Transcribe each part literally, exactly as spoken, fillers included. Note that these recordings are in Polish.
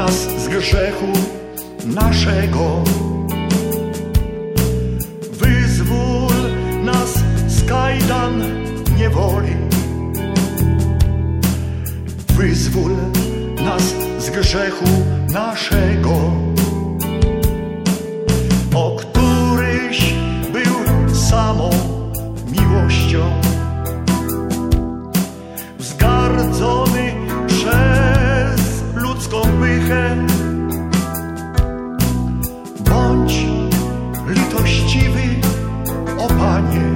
nas z grzechu naszego. Wyzwól nas z kajdan niewoli. Wyzwól nas z grzechu naszego, o któryś był samą miłością, wzgardzony przez ludzką pychę. Bądź litościwy, o Panie,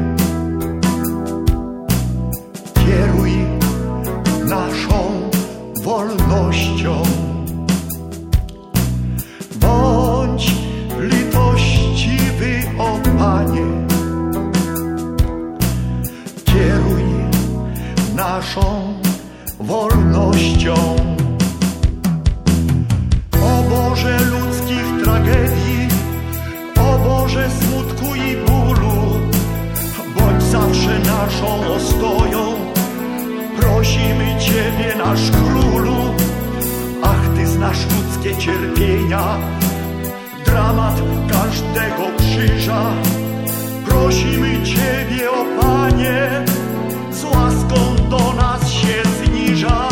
kieruj naszą wolnością. Bądź litościwy, o Panie, kieruj naszą wolnością. O Boże ludzkich tragedii, o Boże smutku i bólu, bądź zawsze naszą ostoją. Prosimy Ciebie, nasz Królu, ach Ty znasz ludzkie cierpienia, dramat każdego krzyża. Prosimy Ciebie, o Panie, z łaską do nas się zniżaj.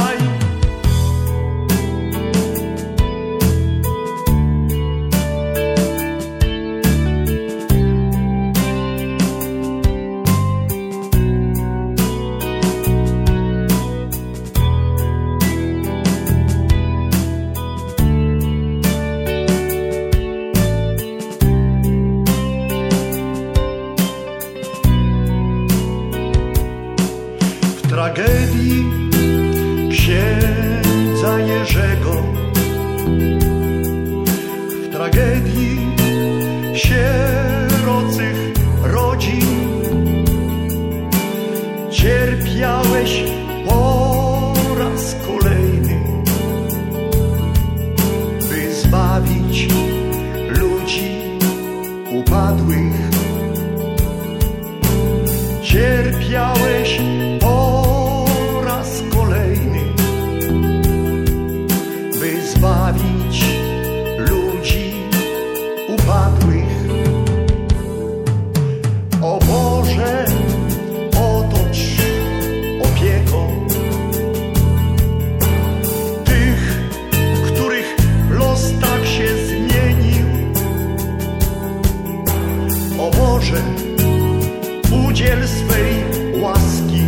W tragedii księdza Jerzego, w tragedii sierocych rodzin cierpiałeś po raz kolejny, by zbawić ludzi upadłych. Cierpiałeś po raz kolejny, by zbawić ludzi upadłych. O Boże, otocz opieką tych, których los tak się zmienił. O Boże, udziel swej łaski,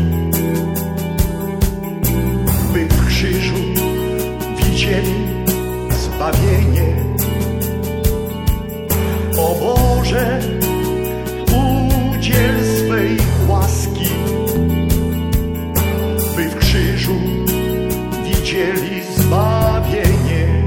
by w krzyżu widzieli zbawienie. O Boże, udziel swej łaski, by w krzyżu widzieli zbawienie.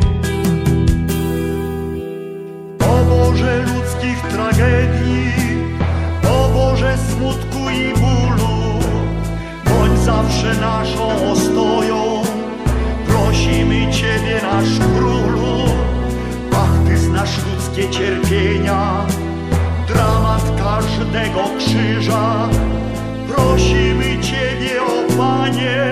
O Boże ludzkich tragedii, o Boże smutku i bólu, bądź zawsze naszą ostoją. Prosimy Ciebie, nasz Królu, ach Ty znasz ludzkie cierpienia, dramat każdego krzyża. Prosimy Ciebie, o Panie,